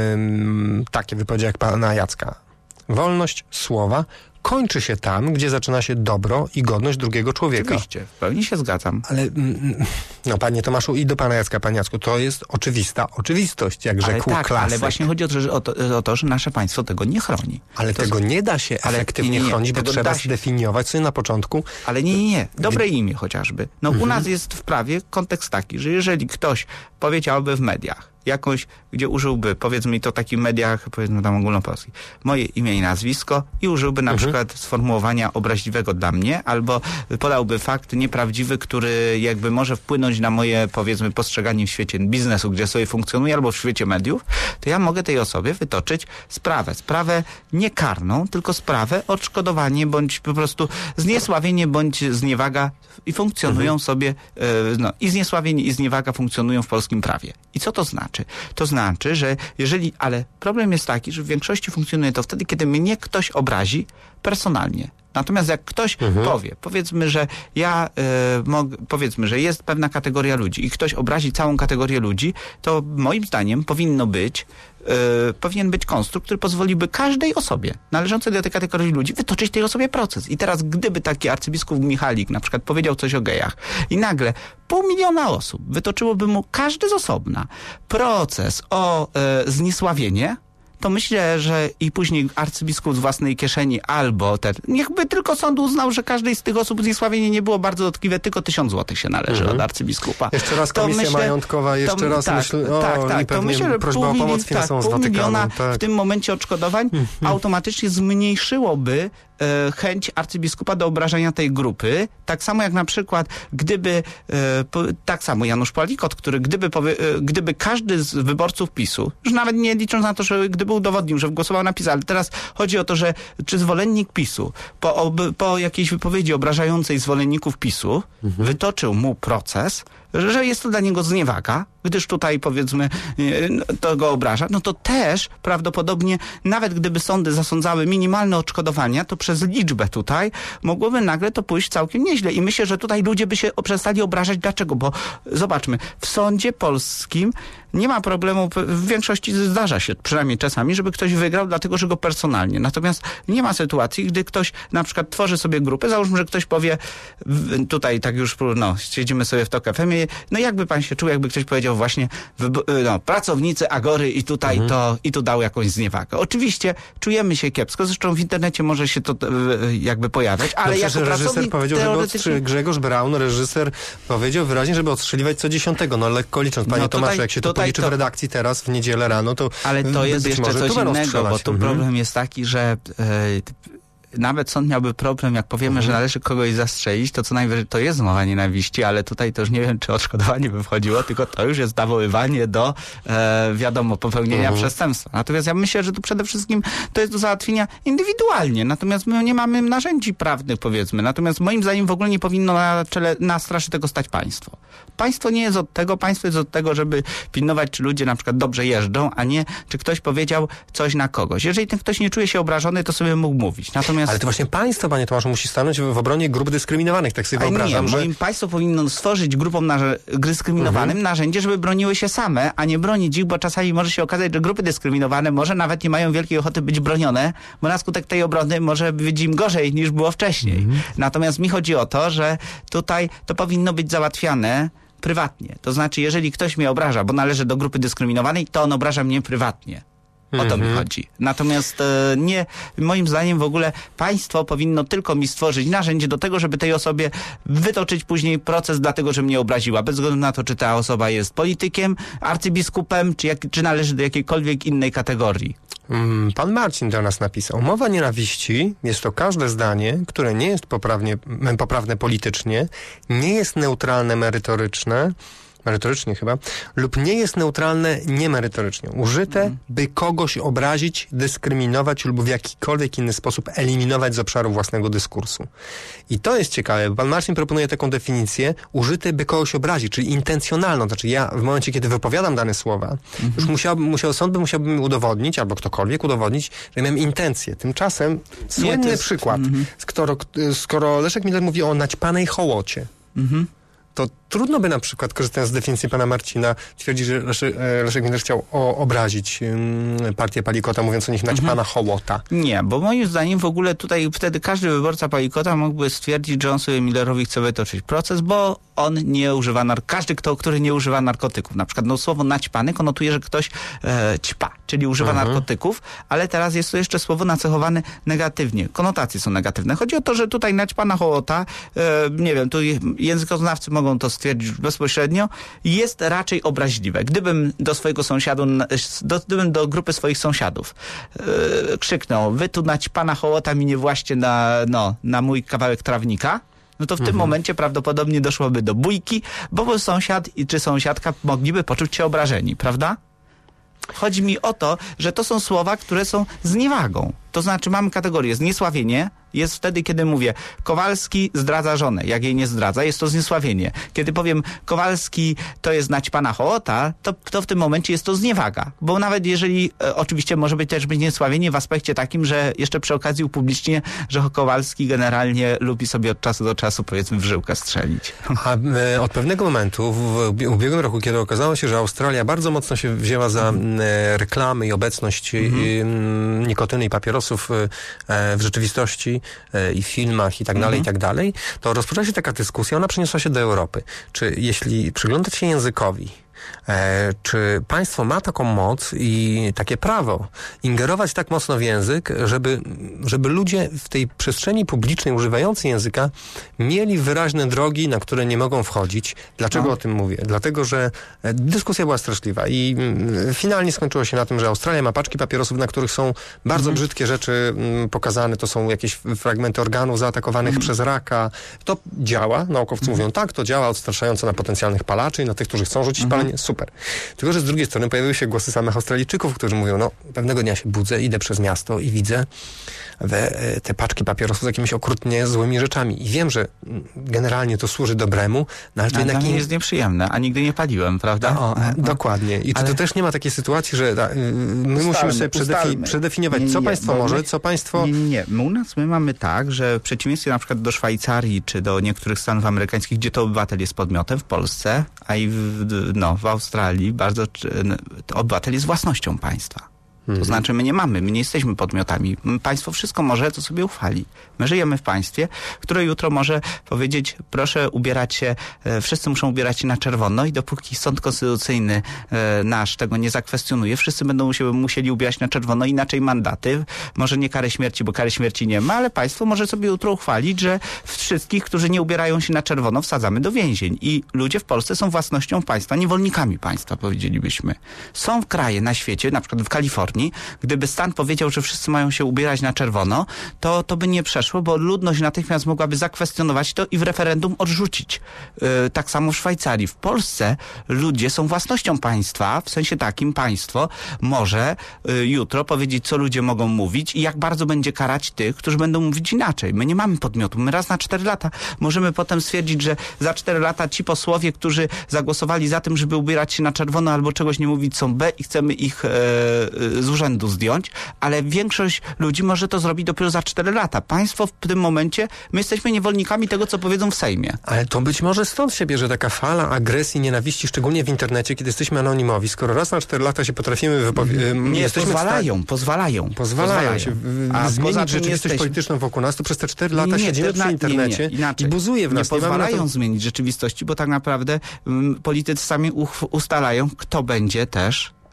takie wypowiedzi jak pana Jacka. Wolność słowa kończy się tam, gdzie zaczyna się dobro i godność drugiego człowieka. Oczywiście, w pełni się zgadzam. Ale, mm, no panie Tomaszu i do pana Jacka, panie Jacku, to jest oczywista oczywistość, jak Ale rzekł tak, klasyk. ale właśnie chodzi o to, że, o, to, o to, że nasze państwo tego nie chroni. Ale to tego z... nie da się ale efektywnie nie, nie, chronić, bo tego trzeba da się. zdefiniować sobie na początku. Ale nie, nie, nie. Dobre imię chociażby. No mhm. u nas jest w prawie kontekst taki, że jeżeli ktoś powiedziałby w mediach jakąś, gdzie użyłby, powiedzmy to w takich mediach, powiedzmy tam ogólnopolskich, moje imię i nazwisko i użyłby na mhm. przykład sformułowania obraźliwego dla mnie, albo podałby fakt nieprawdziwy, który jakby może wpłynąć na moje, powiedzmy, postrzeganie w świecie biznesu, gdzie sobie funkcjonuje, albo w świecie mediów, to ja mogę tej osobie wytoczyć sprawę. Sprawę nie karną, tylko sprawę o odszkodowanie, bądź po prostu zniesławienie, bądź zniewaga i funkcjonują mhm. sobie, yy, no i zniesławienie i zniewaga funkcjonują w polskim prawie. I co to znaczy? To znaczy, że jeżeli, ale problem jest taki, że w większości funkcjonuje to wtedy, kiedy mnie ktoś obrazi personalnie. Natomiast jak ktoś mhm. powie, powiedzmy, że ja, y, mog, powiedzmy, że jest pewna kategoria ludzi i ktoś obrazi całą kategorię ludzi, to moim zdaniem powinno być, y, powinien być konstrukt, który pozwoliłby każdej osobie należącej do tej kategorii ludzi wytoczyć tej osobie proces. I teraz gdyby taki arcybiskup Michalik na przykład powiedział coś o gejach i nagle pół miliona osób wytoczyłoby mu każdy z osobna proces o y, zniesławienie, to myślę, że i później arcybiskup z własnej kieszeni albo ten, niechby tylko sąd uznał, że każdej z tych osób zniesławienie nie było bardzo dotkliwe, tylko tysiąc złotych się należy mhm. od arcybiskupa. Jeszcze raz to komisja myślę, majątkowa, jeszcze to, raz tak, myślę, o, tak, tak, to myślę, że prośba pół, o pomoc milion, finansową tak, z pół Watykanu. miliona Tak. w tym momencie odszkodowań mhm. automatycznie zmniejszyłoby e, chęć arcybiskupa do obrażania tej grupy. Tak samo jak na przykład, gdyby e, po, tak samo Janusz Palikot, który gdyby, powie, e, gdyby każdy z wyborców PiSu, już nawet nie licząc na to, że gdyby udowodnił, że głosował na PiS, ale teraz chodzi o to, że czy zwolennik PiSu po, ob, po jakiejś wypowiedzi obrażającej zwolenników PiSu mhm. wytoczył mu proces, że jest to dla niego zniewaga, gdyż tutaj powiedzmy to go obraża, no to też prawdopodobnie nawet gdyby sądy zasądzały minimalne odszkodowania, to przez liczbę tutaj mogłoby nagle to pójść całkiem nieźle. I myślę, że tutaj ludzie by się przestali obrażać. Dlaczego? Bo zobaczmy, w sądzie polskim nie ma problemu, w większości zdarza się, przynajmniej czasami, żeby ktoś wygrał, dlatego że go personalnie. Natomiast nie ma sytuacji, gdy ktoś na przykład tworzy sobie grupę, załóżmy, że ktoś powie, tutaj tak już, no, siedzimy sobie w Tok F M, no jakby pan się czuł, jakby ktoś powiedział właśnie, no, pracownicy Agory i tutaj mhm. to, i tu dał jakąś zniewagę. Oczywiście czujemy się kiepsko, zresztą w internecie może się to jakby pojawiać, ale no, jako reżyser powiedział, teoretycznie... żeby odstrzy... Grzegorz Braun, reżyser, powiedział wyraźnie, żeby odstrzeliwać co dziesiątego. No lekko licząc, panie no, tutaj, Tomaszu, jak się to policzy to... w redakcji teraz w niedzielę rano, to ale to jest jeszcze coś innego, bo tu mhm. problem jest taki, że yy, nawet sąd miałby problem, jak powiemy, mhm. że należy kogoś zastrzelić, to co najwyżej to jest mowa nienawiści, ale tutaj to już nie wiem, czy odszkodowanie by wchodziło, tylko to już jest nawoływanie do, e, wiadomo, popełnienia mhm. przestępstwa. Natomiast ja myślę, że tu przede wszystkim to jest do załatwienia indywidualnie. Natomiast my nie mamy narzędzi prawnych, powiedzmy. Natomiast moim zdaniem w ogóle nie powinno na czele, na straży tego stać państwo. Państwo nie jest od tego, państwo jest od tego, żeby pilnować, czy ludzie na przykład dobrze jeżdżą, a nie, czy ktoś powiedział coś na kogoś. Jeżeli ten ktoś nie czuje się obrażony, to sobie mógł mówić. Natomiast ale to właśnie państwo, panie Tomaszu, musi stanąć w obronie grup dyskryminowanych. Tak sobie ale wyobrażam, nie, że... moim państwo powinno stworzyć grupom narze- dyskryminowanym mhm. narzędzie, żeby broniły się same, a nie bronić ich, bo czasami może się okazać, że grupy dyskryminowane może nawet nie mają wielkiej ochoty być bronione, bo na skutek tej obrony może być im gorzej niż było wcześniej. Mhm. Natomiast mi chodzi o to, że tutaj to powinno być załatwiane prywatnie. To znaczy, jeżeli ktoś mnie obraża, bo należy do grupy dyskryminowanej, to on obraża mnie prywatnie. O to mi Mhm. chodzi. Natomiast e, nie, moim zdaniem w ogóle państwo powinno tylko mi stworzyć narzędzie do tego, żeby tej osobie wytoczyć później proces, dlatego że mnie obraziła. Bez względu na to, czy ta osoba jest politykiem, arcybiskupem, czy, jak, czy należy do jakiejkolwiek innej kategorii. Mm, Pan Marcin do nas napisał. Mowa nienawiści jest to każde zdanie, które nie jest poprawnie, m, poprawne politycznie, nie jest neutralne merytoryczne, merytorycznie chyba, lub nie jest neutralne niemerytorycznie. Użyte, mm. by kogoś obrazić, dyskryminować lub w jakikolwiek inny sposób eliminować z obszaru własnego dyskursu. I to jest ciekawe, bo pan Marcin proponuje taką definicję, użyte, by kogoś obrazić, czyli intencjonalną. Znaczy ja w momencie, kiedy wypowiadam dane słowa, mm-hmm. już musiałbym, musiał, sąd by musiałby mi udowodnić, albo ktokolwiek udowodnić, że miałem intencję. Tymczasem słynny jest... przykład, Mm-hmm. skoro, skoro Leszek Miller mówi o naćpanej hołocie, mm-hmm. to trudno by na przykład, korzystając z definicji pana Marcina, twierdzić, że Leszek, Leszek Miller chciał o, obrazić um, partię Palikota, mówiąc o nich naćpana mhm. hołota. Nie, bo moim zdaniem w ogóle tutaj wtedy każdy wyborca Palikota mógłby stwierdzić, że on sobie Millerowi chce wytoczyć proces, bo on nie używa, nar- każdy, kto, który nie używa narkotyków. Na przykład no, słowo naćpany konotuje, że ktoś e, ćpa, czyli używa mhm. narkotyków, ale teraz jest to jeszcze słowo nacechowane negatywnie. Konotacje są negatywne. Chodzi o to, że tutaj naćpana hołota, e, nie wiem, tu językoznawcy mogą to stwierdzić bezpośrednio, jest raczej obraźliwe. Gdybym do swojego sąsiadu, do, gdybym do grupy swoich sąsiadów yy, krzyknął, wy tu naćpana hołota mi nie właśnie na, no, na mój kawałek trawnika, no to w mhm. tym momencie prawdopodobnie doszłoby do bójki, bo sąsiad czy sąsiadka mogliby poczuć się obrażeni, prawda? Chodzi mi o to, że to są słowa, które są zniewagą. To znaczy mamy kategorię zniesławienie, jest wtedy, kiedy mówię Kowalski zdradza żonę. Jak jej nie zdradza, jest to zniesławienie. Kiedy powiem Kowalski to jest naćpana hołota, to, to w tym momencie jest to zniewaga. Bo nawet jeżeli, e, oczywiście może być też zniesławienie w aspekcie takim, że jeszcze przy okazji upublicznię, że Kowalski generalnie lubi sobie od czasu do czasu, powiedzmy, w żyłkę strzelić. A e, od pewnego momentu, w, w ubiegłym roku, kiedy okazało się, że Australia bardzo mocno się wzięła za mm. e, reklamy i obecność mm. e, nikotyny i papierosów e, w rzeczywistości, i w filmach i tak dalej, i tak dalej, to rozpoczęła się taka dyskusja, ona przeniosła się do Europy. Czy jeśli przyglądać się językowi, E, czy państwo ma taką moc i takie prawo ingerować tak mocno w język, żeby, żeby ludzie w tej przestrzeni publicznej używający języka mieli wyraźne drogi, na które nie mogą wchodzić. Dlaczego no. o tym mówię? Dlatego, że dyskusja była straszliwa i mm, finalnie skończyło się na tym, że Australia ma paczki papierosów, na których są bardzo mhm. brzydkie rzeczy mm, pokazane. To są jakieś fragmenty organów zaatakowanych mhm. przez raka. To działa. Naukowcy mhm. mówią, tak, to działa odstraszająco na potencjalnych palaczy i na tych, którzy chcą rzucić mhm. palenie. Super. Tylko, że z drugiej strony pojawiły się głosy samych Australijczyków, którzy mówią, no pewnego dnia się budzę, idę przez miasto i widzę we, te paczki papierosów z jakimiś okrutnie złymi rzeczami. I wiem, że generalnie to służy dobremu, no ale to no, jednak... Dla mnie nie jest nieprzyjemne, a nigdy nie paliłem, prawda? O, no, no. Dokładnie. I ale... czy to też nie ma takiej sytuacji, że ta, my ustalmy, musimy sobie przedefi- przedefiniować, nie, nie, co państwo może, my, co państwo... Nie, nie, nie. U nas my mamy tak, że w przeciwieństwie na przykład do Szwajcarii, czy do niektórych stanów amerykańskich, gdzie to obywatel jest podmiotem, w Polsce, a i w, no, w Australii bardzo obywatel jest własnością państwa. To znaczy my nie mamy, my nie jesteśmy podmiotami. Państwo wszystko może, co sobie uchwali. My żyjemy w państwie, które jutro może powiedzieć, proszę ubierać się, e, wszyscy muszą ubierać się na czerwono i dopóki sąd konstytucyjny e, nasz tego nie zakwestionuje, wszyscy będą musieli, musieli ubierać na czerwono, inaczej mandaty. Może nie karę śmierci, bo kary śmierci nie ma, ale państwo może sobie jutro uchwalić, że wszystkich, którzy nie ubierają się na czerwono, wsadzamy do więzień. I ludzie w Polsce są własnością państwa, niewolnikami państwa, powiedzielibyśmy. Są kraje na świecie, na przykład w Kalifornii, gdyby stan powiedział, że wszyscy mają się ubierać na czerwono, to, to by nie przeszło, bo ludność natychmiast mogłaby zakwestionować to i w referendum odrzucić. Yy, tak samo w Szwajcarii. W Polsce ludzie są własnością państwa, w sensie takim państwo może yy, jutro powiedzieć, co ludzie mogą mówić i jak bardzo będzie karać tych, którzy będą mówić inaczej. My nie mamy podmiotu. My raz na cztery lata możemy potem stwierdzić, że za cztery lata ci posłowie, którzy zagłosowali za tym, żeby ubierać się na czerwono albo czegoś nie mówić, są B i chcemy ich yy, z urzędu zdjąć, ale większość ludzi może to zrobić dopiero za cztery lata. Państwo w tym momencie, my jesteśmy niewolnikami tego, co powiedzą w Sejmie. Ale to być może stąd się bierze taka fala agresji, nienawiści, szczególnie w internecie, kiedy jesteśmy anonimowi. Skoro raz na cztery lata się potrafimy wypowiedzieć... Nie, jesteśmy pozwalają, sta- pozwalają, pozwalają. Pozwalają się w- zmienić rzeczywistość jesteśmy... polityczną wokół nas, to przez te cztery lata nie, siedzimy przy internecie nie, nie, i buzuje w nas. Nie pozwalają to... zmienić rzeczywistości, bo tak naprawdę um, politycy sami uch- ustalają, kto będzie też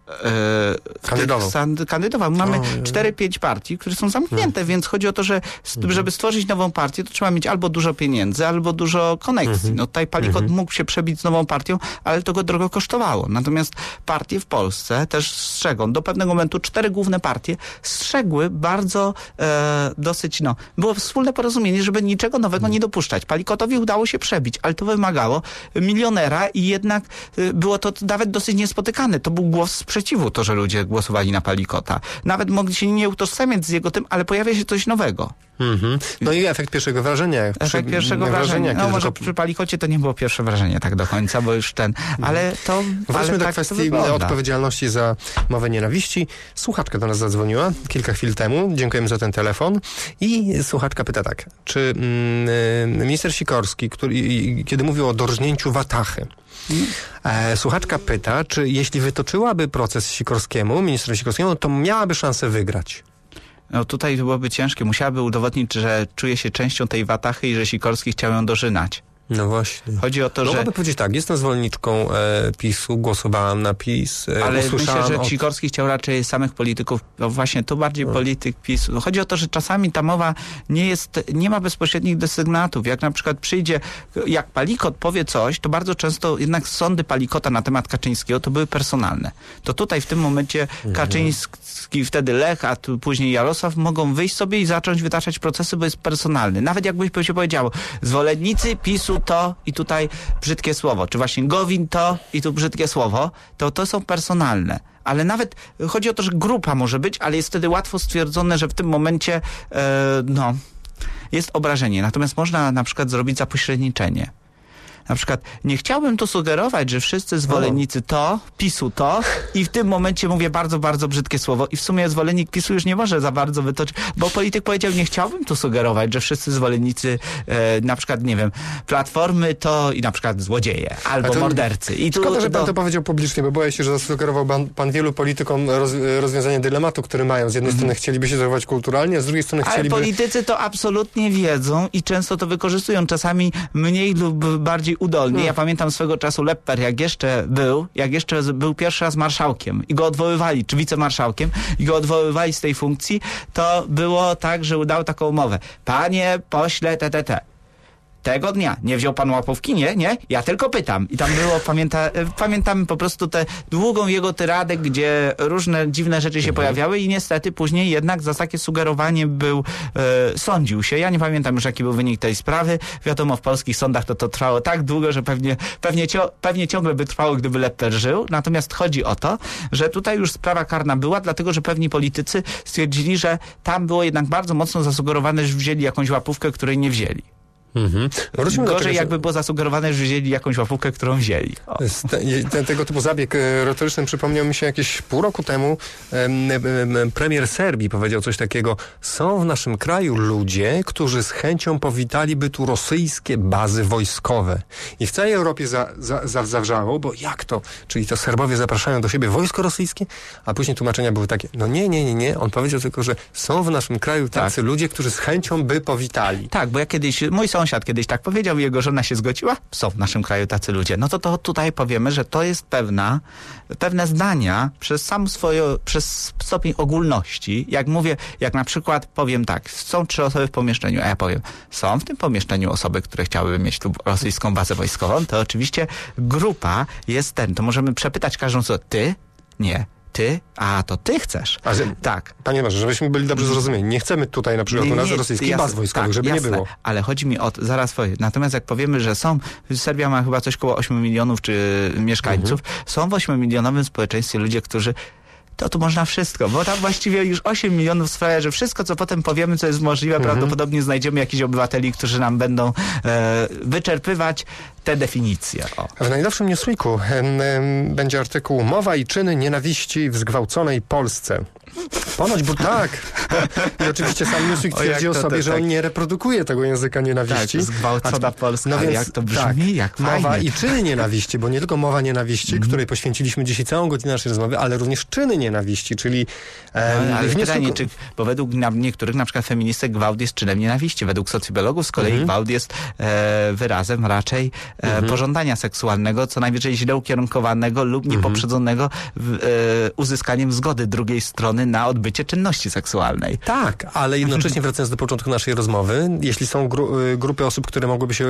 E, kandydował. Sand, kandydował. Mamy cztery pięć partii, które są zamknięte, no. więc chodzi o to, że żeby stworzyć nową partię, to trzeba mieć albo dużo pieniędzy, albo dużo koneksji. No tutaj Palikot mhm. mógł się przebić z nową partią, ale to go drogo kosztowało. Natomiast partie w Polsce też strzegą. Do pewnego momentu cztery główne partie strzegły bardzo e, dosyć, no, było wspólne porozumienie, żeby niczego nowego nie dopuszczać. Palikotowi udało się przebić, ale to wymagało milionera i jednak e, było to nawet dosyć niespotykane. To był głos sprzeciwu, to, że ludzie głosowali na Palikota. Nawet mogli się nie utożsamiać z jego tym, ale pojawia się coś nowego. Mm-hmm. No i efekt pierwszego wrażenia. Efekt przy, pierwszego wrażenia. No może tylko... przy Palikocie to nie było pierwsze wrażenie tak do końca, bo już ten, ale to... Wróćmy ale do tak kwestii odpowiedzialności za mowę nienawiści. Słuchaczka do nas zadzwoniła kilka chwil temu. Dziękujemy za ten telefon. I słuchaczka pyta tak, czy mm, minister Sikorski, który, kiedy mówił o dorżnięciu watachy, E, słuchaczka pyta, czy jeśli wytoczyłaby proces Sikorskiemu, ministrowi Sikorskiemu, to miałaby szansę wygrać. No tutaj byłoby ciężkie. Musiałaby udowodnić, że czuje się częścią tej watachy i że Sikorski chciał ją dożynać. No właśnie. Chodzi o to, no, że... Mogłaby powiedzieć tak, jestem zwolenniczką e, PiSu, głosowałam na PiS, e, ale myślę, że od... Sikorski chciał raczej samych polityków, no właśnie, to bardziej no. polityk PiSu. No, chodzi o to, że czasami ta mowa nie jest, nie ma bezpośrednich desygnatów. Jak na przykład przyjdzie, jak Palikot powie coś, to bardzo często jednak sądy Palikota na temat Kaczyńskiego to były personalne. To tutaj w tym momencie mhm. Kaczyński, wtedy Lech, a tu później Jarosław mogą wyjść sobie i zacząć wytaczać procesy, bo jest personalny. Nawet jakby się powiedziało, zwolennicy PiSu to i tutaj brzydkie słowo, czy właśnie Gowin to i tu brzydkie słowo, to to są personalne. Ale nawet chodzi o to, że grupa może być, ale jest wtedy łatwo stwierdzone, że w tym momencie e, no, jest obrażenie. Natomiast można na przykład zrobić zapośredniczenie. Na przykład nie chciałbym tu sugerować, że wszyscy zwolennicy to, PiSu to i w tym momencie mówię bardzo, bardzo brzydkie słowo i w sumie zwolennik PiSu już nie może za bardzo wytoczyć, bo polityk powiedział, nie chciałbym tu sugerować, że wszyscy zwolennicy e, na przykład, nie wiem, Platformy to i na przykład złodzieje albo to, mordercy. I tu, szkoda, że pan do... to powiedział publicznie, bo boję się, że zasugerował pan, pan wielu politykom roz, rozwiązanie dylematu, który mają. Z jednej mm. strony chcieliby się zachować kulturalnie, a z drugiej strony chcieliby... Ale politycy to absolutnie wiedzą i często to wykorzystują, czasami mniej lub bardziej udolnie. Hmm. Ja pamiętam swego czasu Lepper, jak jeszcze był, jak jeszcze był pierwszy raz marszałkiem i go odwoływali, czy wicemarszałkiem, i go odwoływali z tej funkcji, to było tak, że udał taką umowę. Panie pośle te, te, te. Tego dnia nie wziął pan łapówki? Nie, nie? Ja tylko pytam. I tam było, pamięta, pamiętamy po prostu tę długą jego tyradę, gdzie różne dziwne rzeczy się mhm. pojawiały i niestety później jednak za takie sugerowanie był, e, sądził się. Ja nie pamiętam już, jaki był wynik tej sprawy. Wiadomo, w polskich sądach to, to trwało tak długo, że pewnie, pewnie, cio, pewnie ciągle by trwało, gdyby Lepper żył. Natomiast chodzi o to, że tutaj już sprawa karna była, dlatego, że pewni politycy stwierdzili, że tam było jednak bardzo mocno zasugerowane, że wzięli jakąś łapówkę, której nie wzięli. Mhm. Gorzej tego, jakby że... było zasugerowane, że wzięli jakąś łapówkę, którą wzięli. Te, tego typu zabieg retoryczny przypomniał mi się jakieś pół roku temu. Em, em, premier Serbii powiedział coś takiego. Są w naszym kraju ludzie, którzy z chęcią powitaliby tu rosyjskie bazy wojskowe. I w całej Europie za, za, za, zawrzało, bo jak to? Czyli to Serbowie zapraszają do siebie wojsko rosyjskie? A później tłumaczenia były takie, no nie, nie, nie, nie. On powiedział tylko, że są w naszym kraju tacy tak. ludzie, którzy z chęcią by powitali. Tak, bo ja kiedyś, mój sąsiad kiedyś tak powiedział i jego żona się zgodziła. Są w naszym kraju tacy ludzie. No to, to tutaj powiemy, że to jest pewna, pewne zdania przez sam swoje, przez stopień ogólności. Jak mówię, jak na przykład powiem tak, są trzy osoby w pomieszczeniu, a ja powiem, są w tym pomieszczeniu osoby, które chciałyby mieć tu rosyjską bazę wojskową, to oczywiście grupa jest ten. To możemy przepytać każdą osobę, ty? Nie. Ty? A, to ty chcesz. A, że, tak. Panie Marze, żebyśmy byli dobrze zrozumieni. Nie chcemy tutaj na przykład u nas rosyjskich baz wojskowych, tak, żeby jasne, nie było. Ale chodzi mi o... Zaraz powiem. Natomiast jak powiemy, że są... Serbia ma chyba coś koło ośmiu milionów czy mieszkańców. Mhm. Są w ośmiomilionowym społeczeństwie ludzie, którzy... To tu można wszystko, bo tam właściwie już osiem milionów sprawia, że wszystko, co potem powiemy, co jest możliwe, mhm. prawdopodobnie znajdziemy jakichś obywateli, którzy nam będą e, wyczerpywać te definicje. O. W najnowszym Newsweeku em, em, będzie artykuł Mowa i czyny nienawiści w zgwałconej Polsce. Ponoć, bo tak. I oczywiście sam Newsweek twierdzi o, o sobie, to, że tak. on nie reprodukuje tego języka nienawiści. Tak, zgwałcona Polska, no więc, jak to brzmi, tak, jak mowa fajnie. i czyny nienawiści, bo nie tylko mowa nienawiści, mm. której poświęciliśmy dzisiaj całą godzinę naszej rozmowy, ale również czyny nienawiści, czyli... E, ale wniosku... pytanie, czy, bo według niektórych, na przykład feministek, gwałt jest czynem nienawiści. Według socjologów z kolei mm. gwałt jest e, wyrazem raczej e, mm. pożądania seksualnego, co najwyżej źle ukierunkowanego lub niepoprzedzonego w, e, uzyskaniem zgody drugiej strony na odbycie czynności seksualnej. Tak, ale jednocześnie wracając do początku naszej rozmowy, jeśli są gru, grupy osób, które mogłyby się y,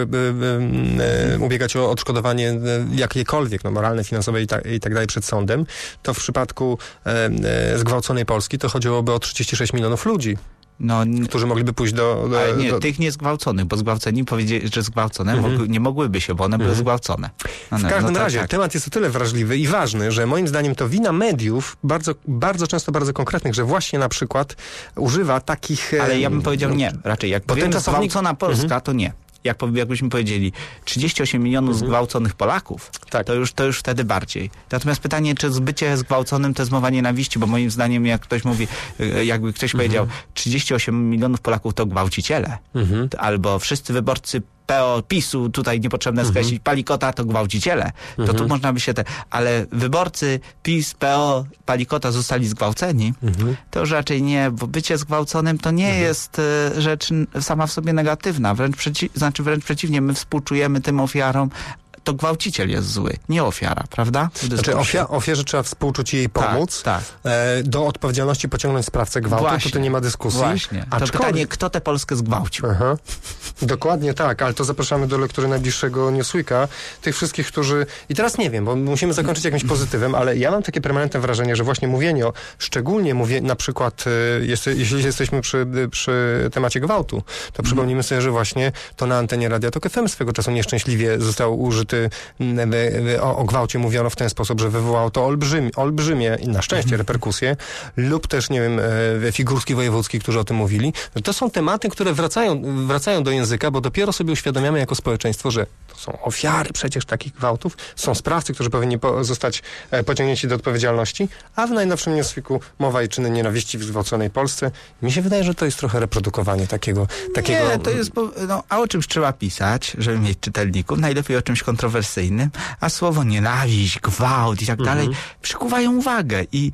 y, y, ubiegać o odszkodowanie y, jakiekolwiek, no, moralne, finansowe i, ta, i tak dalej przed sądem, to w przypadku y, y, zgwałconej Polski to chodziłoby o trzydzieści sześć milionów ludzi. No, którzy mogliby pójść do... do ale nie, do... tych niezgwałconych, bo zgwałceni powiedzieli, że zgwałcone mhm. mogły, nie mogłyby się, bo one były mhm. zgwałcone. No, no, w każdym no, razie tak. temat jest o tyle wrażliwy i ważny, że moim zdaniem to wina mediów, bardzo, bardzo często bardzo konkretnych, że właśnie na przykład używa takich... Ale ja bym powiedział nie, raczej jak powiem czasownik... zgwałcona Polska, mhm. to nie. Jak jakbyśmy powiedzieli, trzydzieści osiem milionów mhm. zgwałconych Polaków, tak. to, już, to już wtedy bardziej. Natomiast pytanie, czy bycie zgwałconym to jest mowa nienawiści, bo moim zdaniem, jak ktoś mówi, jakby ktoś mhm. powiedział, trzydzieści osiem milionów Polaków to gwałciciele, mhm. albo wszyscy wyborcy P O, PiSu, tutaj niepotrzebne mhm. skreślić, Palikota to gwałciciele, to mhm. tu można by się te... Ale wyborcy PiS, P O, Palikota zostali zgwałceni, mhm. to już raczej nie, bo bycie zgwałconym to nie mhm. jest y, rzecz sama w sobie negatywna, wręcz, przeci- znaczy wręcz przeciwnie, my współczujemy tym ofiarom, to gwałciciel jest zły, nie ofiara, prawda? Znaczy ofia- ofierze trzeba współczuć i jej pomóc. Tak, tak. E, do odpowiedzialności pociągnąć sprawcę gwałtu, właśnie, tutaj nie ma dyskusji. Właśnie. To Aczkolwiek... pytanie, kto tę Polskę zgwałcił? Aha. Dokładnie tak, ale to zapraszamy do lektury najbliższego Newsweeka. Tych wszystkich, którzy... I teraz nie wiem, bo musimy zakończyć jakimś pozytywem, ale ja mam takie permanentne wrażenie, że właśnie mówienie o... Szczególnie mówię na przykład, jest, jeśli jesteśmy przy, przy temacie gwałtu, to przypomnijmy sobie, że właśnie to na antenie Radia Tok F M swego czasu nieszczęśliwie został użyty O, o gwałcie mówiono w ten sposób, że wywołało to olbrzymie, olbrzymie i na szczęście reperkusje, lub też, nie wiem, Figurski, Wojewódzki, którzy o tym mówili. To są tematy, które wracają, wracają do języka, bo dopiero sobie uświadamiamy jako społeczeństwo, że to są ofiary przecież takich gwałtów, są sprawcy, którzy powinni po, zostać pociągnięci do odpowiedzialności, a w najnowszym Newsweeku mowa i czyny nienawiści w zgwałconej Polsce. Mi się wydaje, że to jest trochę reprodukowanie takiego... takiego... Nie, to jest... No, a o czymś trzeba pisać, żeby mieć czytelników? Najlepiej o czymś kontrowersyjnym, a słowo nienawiść, gwałt i tak dalej mhm. przykuwają uwagę i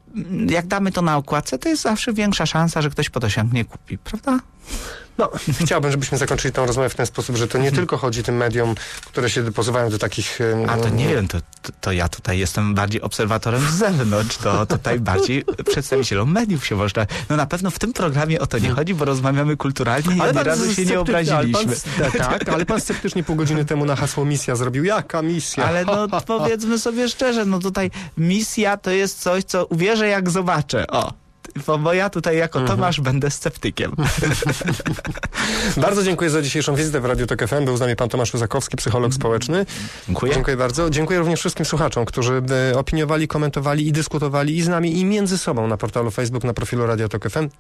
jak damy to na okładce, to jest zawsze większa szansa, że ktoś po to sięgnie kupi, prawda? No, chciałbym, żebyśmy zakończyli tę rozmowę w ten sposób, że to nie hmm. tylko chodzi tym mediom, które się posuwają do takich... Um, A to nie wiem, to, to, to ja tutaj jestem bardziej obserwatorem z zewnątrz, to tutaj bardziej przedstawicielom mediów się można... No na pewno w tym programie o to nie chodzi, bo rozmawiamy kulturalnie i ani razu się nie obraziliśmy. Ale pan, tak, ale pan sceptycznie pół godziny temu na hasło misja zrobił. Jaka misja? Ale no powiedzmy sobie szczerze, no tutaj misja to jest coś, co uwierzę jak zobaczę. O. Bo ja tutaj jako Tomasz mhm. będę sceptykiem. Bardzo dziękuję za dzisiejszą wizytę w Radiu Tok F M. Był z nami pan Tomasz Łuzakowski, psycholog społeczny. Dziękuję. Dziękuję bardzo. Dziękuję również wszystkim słuchaczom, którzy opiniowali, komentowali i dyskutowali i z nami, i między sobą na portalu Facebook, na profilu Radio Tok F M.